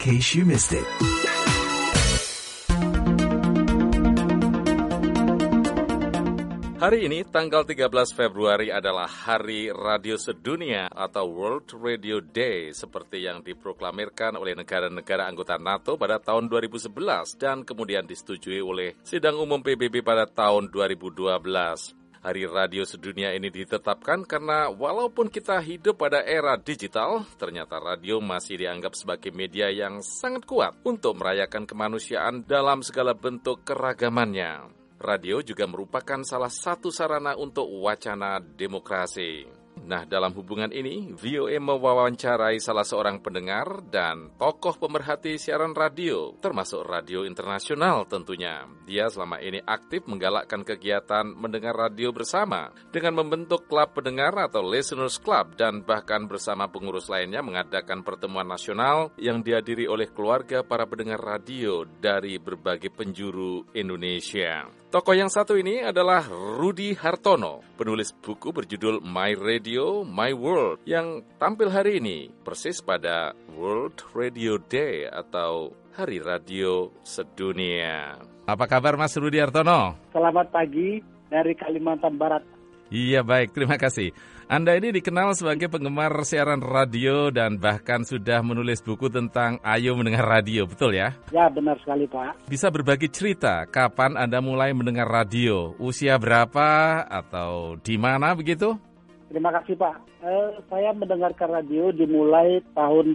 case you missed it. Hari ini, tanggal 13 Februari adalah Hari Radio Sedunia atau World Radio Day seperti yang diproklamirkan oleh negara-negara anggota NATO pada tahun 2011 dan kemudian disetujui oleh Sidang Umum PBB pada tahun 2012. Hari Radio Sedunia ini ditetapkan karena walaupun kita hidup pada era digital, ternyata radio masih dianggap sebagai media yang sangat kuat untuk merayakan kemanusiaan dalam segala bentuk keragamannya. Radio juga merupakan salah satu sarana untuk wacana demokrasi. Nah, dalam hubungan ini, VOA mewawancarai salah seorang pendengar dan tokoh pemerhati siaran radio, termasuk radio internasional tentunya. Dia selama ini aktif menggalakkan kegiatan mendengar radio bersama dengan membentuk klub pendengar atau Listeners Club dan bahkan bersama pengurus lainnya mengadakan pertemuan nasional yang dihadiri oleh keluarga para pendengar radio dari berbagai penjuru Indonesia. Tokoh yang satu ini adalah Rudy Hartono, penulis buku berjudul My Radio, My World, yang tampil hari ini, persis pada World Radio Day atau Hari Radio Sedunia. Apa kabar Mas Rudy Hartono? Selamat pagi dari Kalimantan Barat. Iya baik, terima kasih. Anda ini dikenal sebagai penggemar siaran radio dan bahkan sudah menulis buku tentang Ayo Mendengar Radio, betul ya? Ya, benar sekali Pak. Bisa berbagi cerita kapan Anda mulai mendengar radio, usia berapa atau di mana begitu? Terima kasih Pak. Saya mendengarkan radio dimulai tahun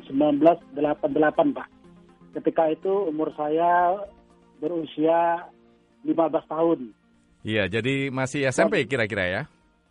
1988 Pak. Ketika itu umur saya berusia 15 tahun. Iya, jadi masih SMP kira-kira ya?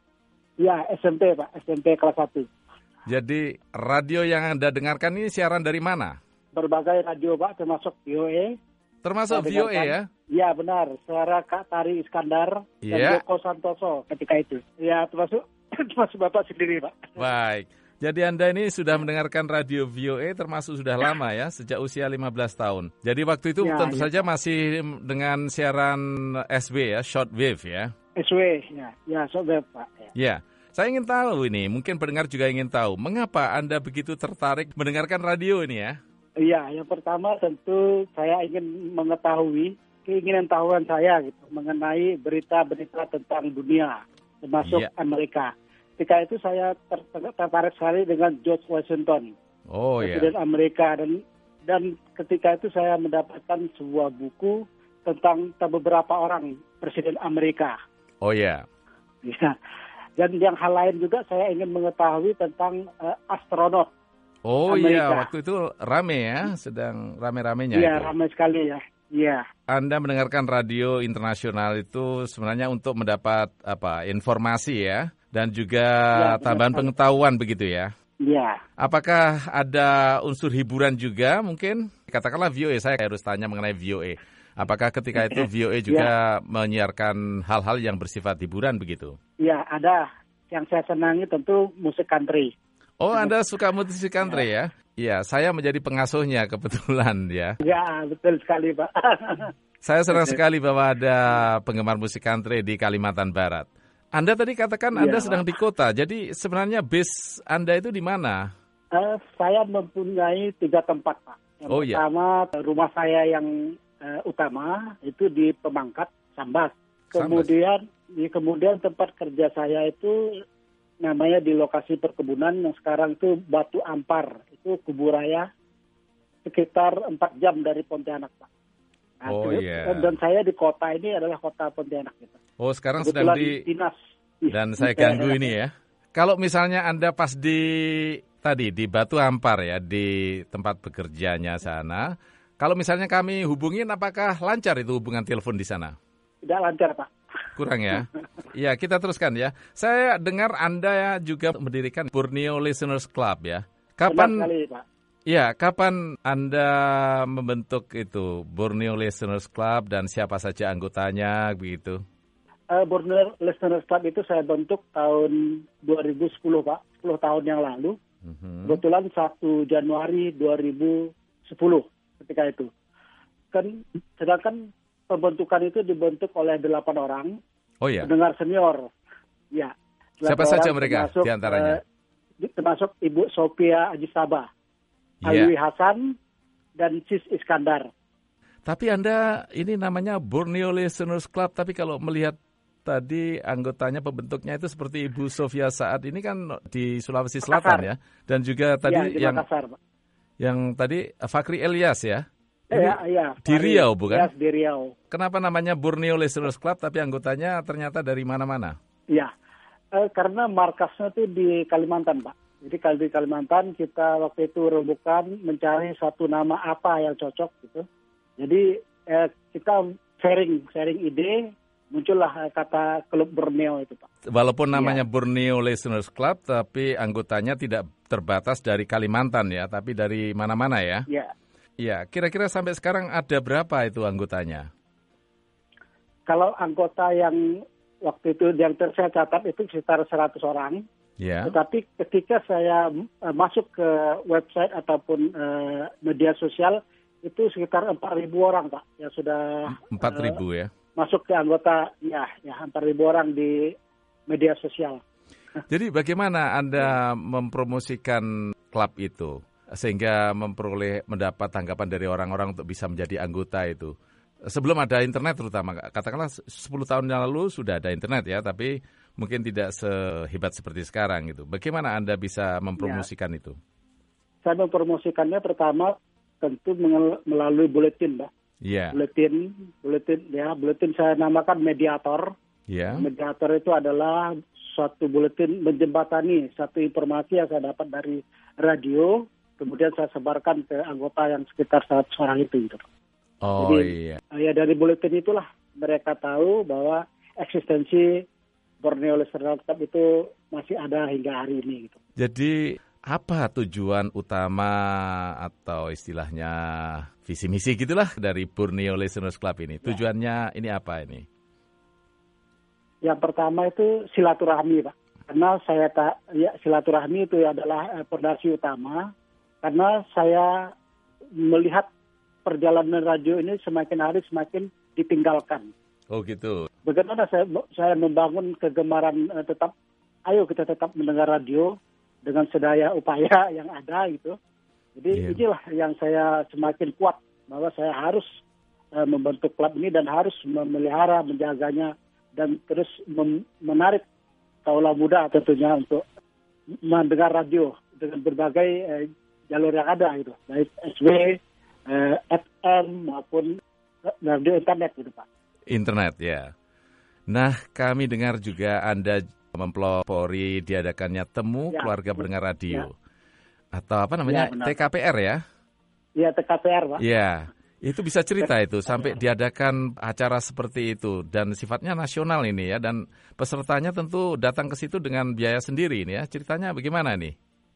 Ya, SMP Pak, SMP kelas 1. Jadi radio yang Anda dengarkan ini siaran dari mana? Berbagai radio Pak, termasuk VOA. Termasuk VOA ya? Ya benar, suara Kak Tari Iskandar dan Joko Santoso ketika itu. Ya, termasuk Bapak sendiri Pak. Baik, jadi Anda ini sudah mendengarkan radio VOA termasuk sudah lama ya, sejak usia 15 tahun. Jadi waktu itu tentu saja masih dengan siaran SW ya, shortwave ya? SW, ya shortwave Pak. Ya, saya ingin tahu ini, mungkin pendengar juga ingin tahu, mengapa Anda begitu tertarik mendengarkan radio ini ya? Iya, yang pertama tentu saya ingin mengetahui keinginan tahuan saya gitu mengenai berita-berita tentang dunia, termasuk Amerika. Ketika itu saya tertarik sekali dengan George Washington, Presiden Amerika, dan ketika itu saya mendapatkan sebuah buku tentang beberapa orang Presiden Amerika. Oh ya. Ya. Dan yang hal lain juga saya ingin mengetahui tentang astronot. Oh Amerika. Iya, waktu itu rame ya, sedang rame-ramenya. Iya, rame sekali ya. Iya. Anda mendengarkan radio internasional itu sebenarnya untuk mendapat informasi ya, dan juga tambahan pengetahuan begitu ya. Iya. Apakah ada unsur hiburan juga mungkin? Katakanlah VOA, saya harus tanya mengenai VOA. Apakah ketika itu VOA juga menyiarkan hal-hal yang bersifat hiburan begitu? Ya, ada. Yang saya senangi tentu musik country. Oh, Anda suka musik country ya? Iya, saya menjadi pengasuhnya kebetulan ya. Ya, betul sekali Pak. Saya senang sekali bahwa ada penggemar musik country di Kalimantan Barat. Anda tadi katakan Anda sedang di kota, jadi sebenarnya base Anda itu di mana? Saya mempunyai 3 tempat Pak. Yang pertama, rumah saya yang utama itu di Pemangkat, Sambas. Kemudian tempat kerja saya itu namanya di lokasi perkebunan yang sekarang itu Batu Ampar, itu Kuburaya, sekitar 4 jam dari Pontianak Pak. Nah, dan saya di kota ini adalah kota Pontianak gitu. Oh, sekarang sedang di dinas. Dan saya ganggu ini ya. Kalau misalnya Anda pas di Batu Ampar ya, di tempat bekerjanya sana, kalau misalnya kami hubungin, apakah lancar itu hubungan telepon di sana? Tidak lancar, Pak. Kurang ya? Ya, kita teruskan ya. Saya dengar Anda juga mendirikan Borneo Listeners Club ya. Kapan? Benar sekali, Pak. Ya, kapan Anda membentuk itu Borneo Listeners Club dan siapa saja anggotanya begitu? Borneo Listeners Club itu saya bentuk tahun 2010, Pak. 10 tahun yang lalu. Kebetulan 1 Januari 2010 ketika itu. Sedangkan pembentukan itu dibentuk oleh 8 orang. Oh ya. Pendengar senior. Ya. Siapa saja mereka di antaranya? Termasuk Ibu Sophia Ajisaba, Alwi Hasan, dan Sis Iskandar. Tapi Anda ini namanya Borneo Listeners Club, tapi kalau melihat tadi anggotanya pembentuknya itu seperti Ibu Sofia Saad ini kan di Sulawesi Selatan Makassar. ya. Dan juga tadi Di yang Makassar, Pak. yang tadi Fakri Elias ya. Iya. Di Riau bukan? Yes, di Riau. Kenapa namanya Borneo Listeners Club tapi anggotanya ternyata dari mana-mana? Iya. Karena markasnya itu di Kalimantan, Pak. Jadi kalau di Kalimantan kita waktu itu rebukan mencari satu nama apa yang cocok gitu. Jadi kita sharing ide, muncullah kata Klub Borneo itu, Pak. Walaupun namanya Borneo Listeners Club, tapi anggotanya tidak terbatas dari Kalimantan ya, tapi dari mana-mana ya? Iya. Iya, kira-kira sampai sekarang ada berapa itu anggotanya? Kalau anggota yang waktu itu yang saya catat itu sekitar 100 orang. Ya. Tetapi ketika saya masuk ke website ataupun media sosial, itu sekitar 4.000 orang, Pak, yang sudah 4.000 ya. Masuk ke anggota, ya 4.000 orang di media sosial. Jadi bagaimana Anda mempromosikan klub itu sehingga mendapat tanggapan dari orang-orang untuk bisa menjadi anggota itu? Sebelum ada internet terutama, katakanlah 10 tahun yang lalu sudah ada internet ya, tapi mungkin tidak sehebat seperti sekarang gitu. Bagaimana Anda bisa mempromosikan itu? Saya mempromosikannya pertama tentu melalui buletin, Pak. Iya. Buletin saya namakan mediator. Iya. Mediator itu adalah suatu buletin menjembatani satu informasi yang saya dapat dari radio, kemudian saya sebarkan ke anggota yang sekitar 100 orang itu. Gitu. Oh. Jadi, ya dari buletin itulah mereka tahu bahwa eksistensi Borneo Listeners Club itu masih ada hingga hari ini. Gitu. Jadi apa tujuan utama atau istilahnya visi misi gitulah dari Borneo Listeners Club ini? Tujuannya ini apa ini? Yang pertama itu silaturahmi, Pak. Karena silaturahmi itu adalah fondasi utama. Karena saya melihat perjalanan radio ini semakin hari semakin ditinggalkan. Oh gitu. Bagaimana saya membangun kegemaran ayo kita tetap mendengar radio dengan sedaya upaya yang ada gitu. Jadi inilah yang saya semakin kuat bahwa saya harus membentuk klub ini dan harus memelihara, menjaganya dan terus menarik kaula muda tentunya untuk mendengar radio dengan berbagai jalur yang ada gitu, baik SW, FM maupun radio internet gitu, Pak. Internet ya. Nah, kami dengar juga Anda mempelopori diadakannya temu keluarga pendengar radio. Atau apa namanya? TKPR ya? Iya, TKPR, Pak. Iya. Itu bisa cerita itu sampai diadakan acara seperti itu dan sifatnya nasional ini ya, dan pesertanya tentu datang ke situ dengan biaya sendiri ini ya. Ceritanya bagaimana nih?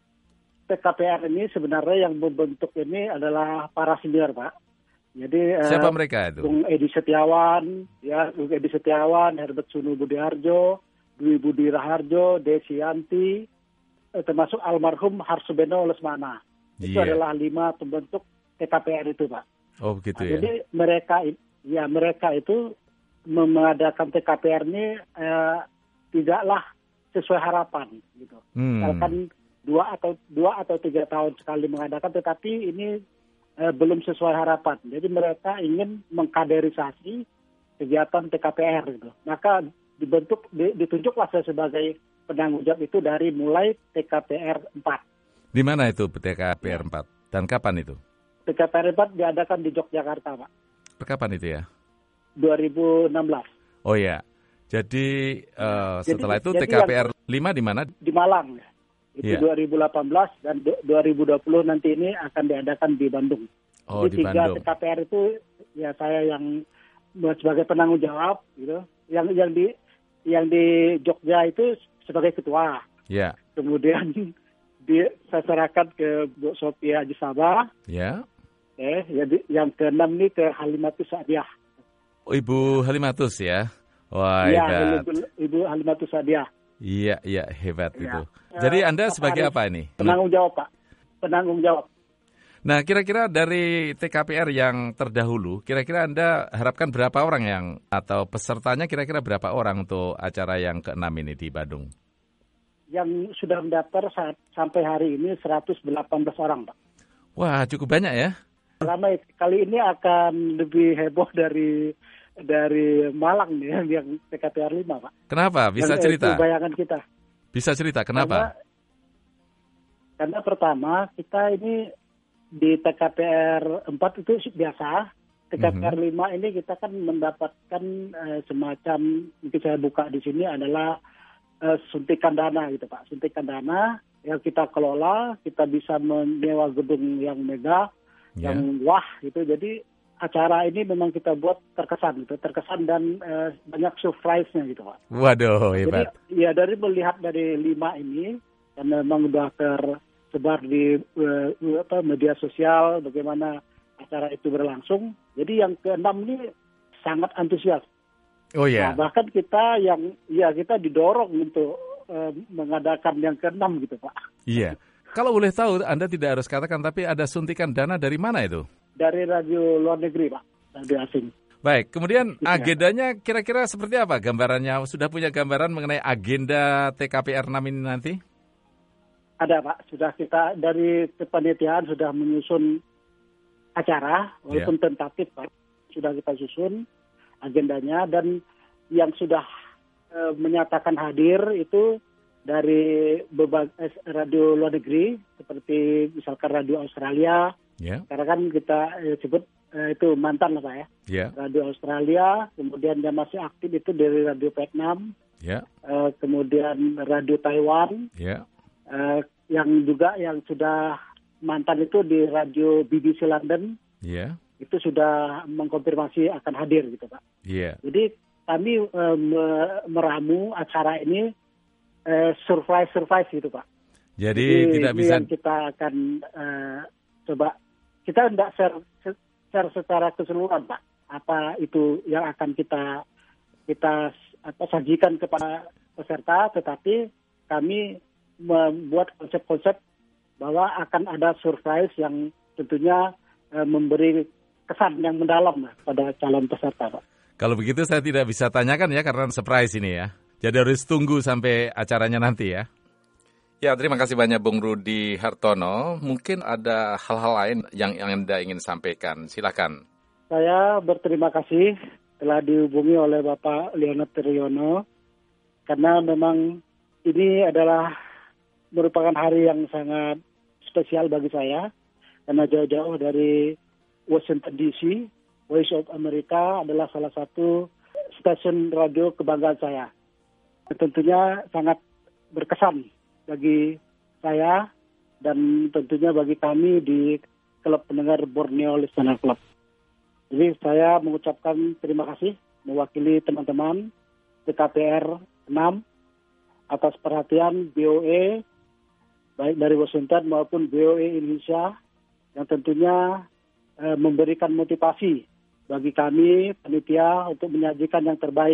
TKPR ini sebenarnya yang membentuk ini adalah para senior, Pak. Jadi siapa mereka itu? Bung Edi Setiawan, Herbert Sunu Budiharjo, Dwi Budi Raharjo, Desi Yanti, termasuk almarhum Harsubeno Lesmana. Itu adalah 5 pembentuk TKPR itu, Pak. Oh begitu ya. Jadi mereka itu mengadakan TKPR ini tidaklah sesuai harapan gitu. Misalkan 2 atau 3 tahun sekali mengadakan, tetapi ini belum sesuai harapan. Jadi mereka ingin mengkaderisasi kegiatan TKPR gitu. Maka ditunjuklah saya sebagai penanggung jawab itu dari mulai TKPR 4. Di mana itu TKPR 4 dan kapan itu? TKPR 4 diadakan di Yogyakarta, Pak. Kapan itu ya? 2016. Oh ya. Jadi setelah itu TKPR 5 di mana? Di Malang. Itu 2018 dan 2020 nanti ini akan diadakan di Bandung. Oh, jadi di Bandung. 3 TKPR itu ya saya yang sebagai penanggung jawab gitu. Yang di Jogja itu sebagai ketua. Ya. Kemudian saya serahkan ke Bu Sophia Haji Sabah. Ya. Jadi yang ke-6 ini ke Halimatus Sa'diyah. Oh, Ibu Halimatus ya. Wah, ya, Ibu Halimatus Sa'diyah. Iya, hebat itu. Jadi Anda sebagai apa ini? Penanggung jawab, Pak. Penanggung jawab. Nah, kira-kira dari TKPR yang terdahulu, kira-kira Anda harapkan berapa orang yang, atau pesertanya kira-kira berapa orang untuk acara yang ke-6 ini di Bandung? Yang sudah mendaftar sampai hari ini 118 orang, Pak. Wah, cukup banyak ya? Ramai kali ini akan lebih heboh dari Malang nih yang TKPR 5, Pak. Kenapa? Bisa cerita? Itu bayangan kita. Bisa cerita kenapa? Karena pertama kita ini di TKPR 4 itu biasa. TKPR 5 ini kita kan mendapatkan semacam, mungkin saya buka di sini adalah suntikan dana gitu Pak. Suntikan dana yang kita kelola, kita bisa menyewa gedung yang megah, yang wah gitu. Jadi acara ini memang kita buat terkesan dan banyak surprise-nya gitu Pak. Waduh, hebat. Jadi ya dari melihat dari 5 ini, karena memang sudah tersebar di media sosial bagaimana acara itu berlangsung. Jadi yang ke-6 ini sangat antusias. Oh ya. Nah, bahkan kita didorong untuk mengadakan yang ke-6 gitu Pak. Iya. Kalau boleh tahu, Anda tidak harus katakan, tapi ada suntikan dana dari mana itu? Dari radio luar negeri, Pak. Radio asing. Baik, kemudian agendanya kira-kira seperti apa gambarannya? Sudah punya gambaran mengenai agenda TKPR 6 ini nanti? Ada, Pak. Sudah kita dari kepanitiaan sudah menyusun acara, walaupun tentatif, Pak. Sudah kita susun agendanya, dan yang sudah menyatakan hadir itu dari berbagai radio luar negeri, seperti misalkan Radio Australia. Karena kan kita sebut itu mantan lah Pak ya. Radio Australia, kemudian yang masih aktif itu dari Radio Vietnam, kemudian Radio Taiwan, yang juga yang sudah mantan itu di Radio BBC London, itu sudah mengkonfirmasi akan hadir gitu Pak. Jadi kami meramu acara ini surprise gitu Pak. Jadi tidak bisa. Yang kita akan coba. Kita tidak share secara keseluruhan, Pak. Apa itu yang akan kita sajikan kepada peserta, tetapi kami membuat konsep-konsep bahwa akan ada surprise yang tentunya memberi kesan yang mendalam pada calon peserta, Pak. Kalau begitu saya tidak bisa tanyakan ya, karena surprise ini ya. Jadi harus tunggu sampai acaranya nanti ya. Ya, terima kasih banyak Bung Rudi Hartono. Mungkin ada hal-hal lain yang Anda ingin sampaikan. Silakan. Saya berterima kasih telah dihubungi oleh Bapak Leonard Triono, karena memang ini adalah merupakan hari yang sangat spesial bagi saya, karena jauh-jauh dari Washington DC, Voice of America adalah salah satu stasiun radio kebanggaan saya. Tentunya sangat berkesan bagi saya dan tentunya bagi kami di Klub Pendengar Borneo Listener Club. Jadi saya mengucapkan terima kasih mewakili teman-teman TKPR 6 atas perhatian BOE baik dari Washington maupun BOE Indonesia yang tentunya memberikan motivasi bagi kami panitia untuk menyajikan yang terbaik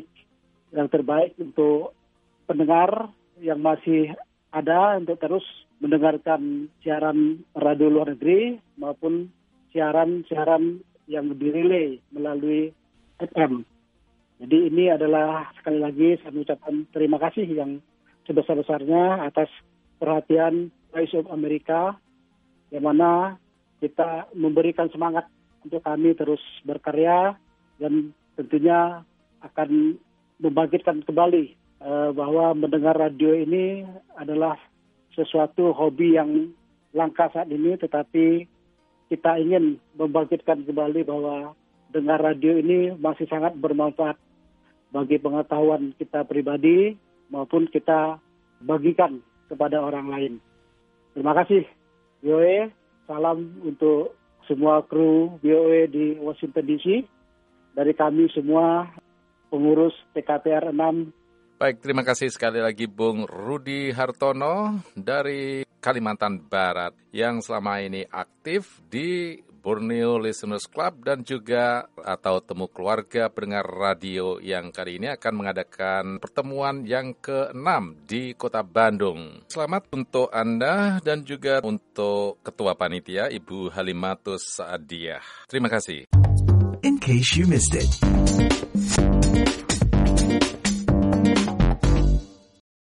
untuk pendengar yang masih ada untuk terus mendengarkan siaran radio luar negeri maupun siaran-siaran yang direlay melalui FM. Jadi ini adalah sekali lagi saya mengucapkan terima kasih yang sebesar-besarnya atas perhatian Voice of America, yang mana kita memberikan semangat untuk kami terus berkarya dan tentunya akan membangkitkan kembali bahwa mendengar radio ini adalah sesuatu hobi yang langka saat ini, tetapi kita ingin membangkitkan kembali bahwa dengar radio ini masih sangat bermanfaat bagi pengetahuan kita pribadi maupun kita bagikan kepada orang lain. Terima kasih, BOE. Salam untuk semua kru BOE di Washington DC. Dari kami semua pengurus TKPR 6. Baik, terima kasih sekali lagi Bung Rudi Hartono dari Kalimantan Barat yang selama ini aktif di Borneo Listeners Club dan juga atau temu keluarga pendengar radio yang kali ini akan mengadakan pertemuan yang ke-6 di Kota Bandung. Selamat untuk Anda dan juga untuk Ketua Panitia Ibu Halimatus Saadiah. Terima kasih. In case you missed it.